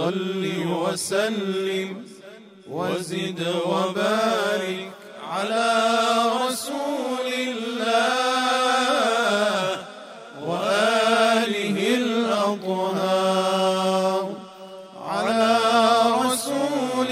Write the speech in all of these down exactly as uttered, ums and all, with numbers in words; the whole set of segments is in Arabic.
صل وسلم وزد وبارك على رسول الله وآله الأطهار، على رسول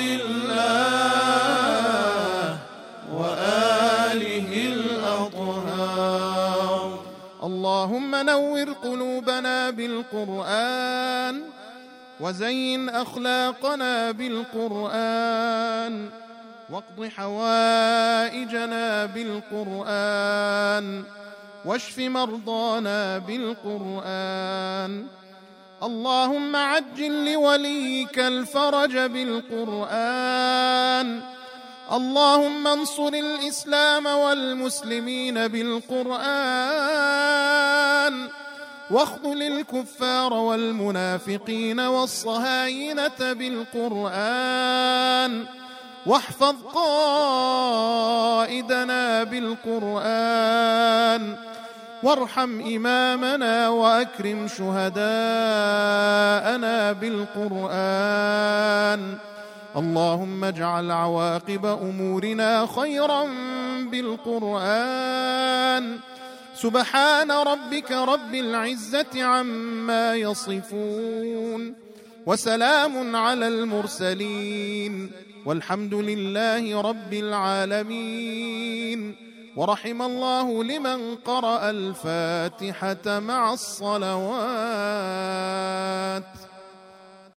الله وآله الأطهار. اللهم نور قلوبنا بالقرآن، وزين أخلاقنا بالقرآن، واقض حوائجنا بالقرآن، واشف مرضانا بالقرآن. اللهم عجل لوليك الفرج بالقرآن. اللهم انصر الإسلام والمسلمين بالقرآن، واخذل الكفار والمنافقين والصهاينة بالقرآن، واحفظ قائدنا بالقرآن، وارحم إمامنا وأكرم شهداءنا بالقرآن. اللهم اجعل عواقب أمورنا خيرا بالقرآن. سبحان ربك رب العزة عما يصفون، وسلام على المرسلين، والحمد لله رب العالمين. ورحم الله لمن قرأ الفاتحة مع الصلوات.